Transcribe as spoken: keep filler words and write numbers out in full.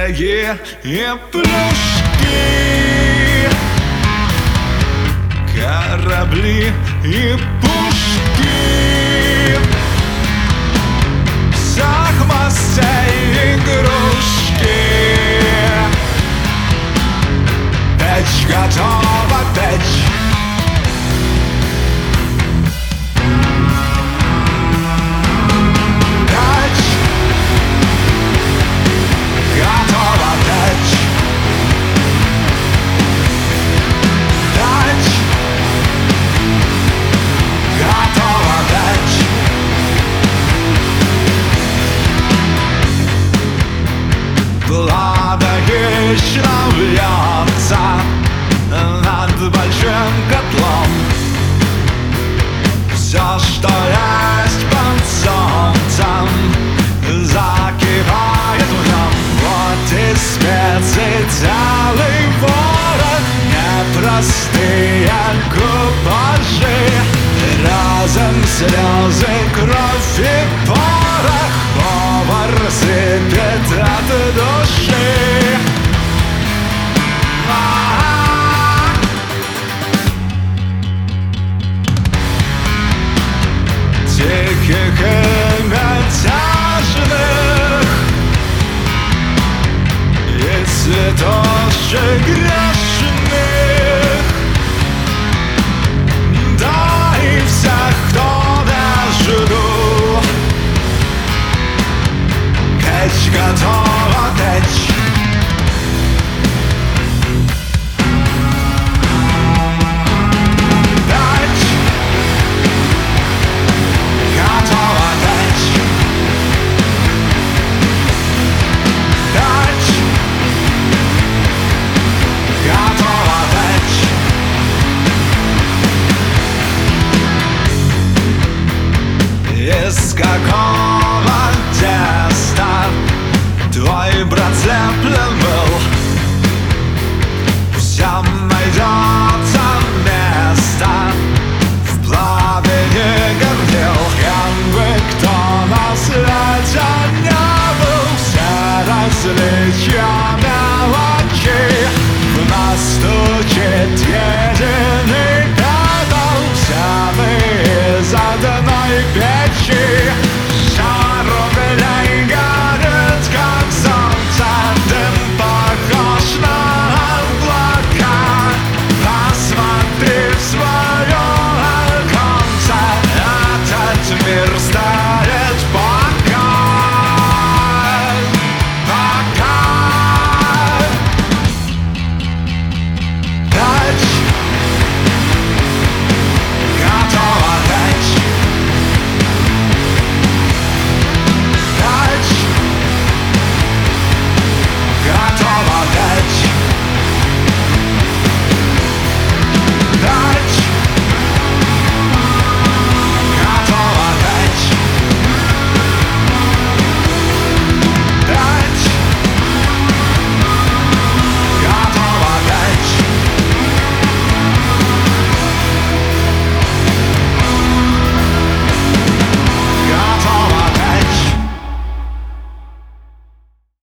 Снеги и плюшки, корабли и пушки, шахматные игрушки. Печь готова, печь. Вечно вьется над большим котлом. Все, что есть под солнцем, закипает в нем. Вот и специи целый ворох, непростые купажи, разом слезы, кровь и порох. Повар сыпет от души. Тихих и мятежных, если тоже грешных, да и всех, кто между. Печь готова, печь. Из какого теста твой брат слеплен был? Всем найдем.